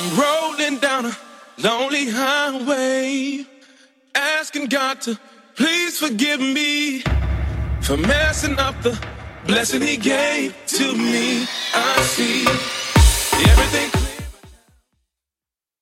I'm rolling down a lonely highway, asking God to please forgive me for messing up the blessing He gave to me. I see everything.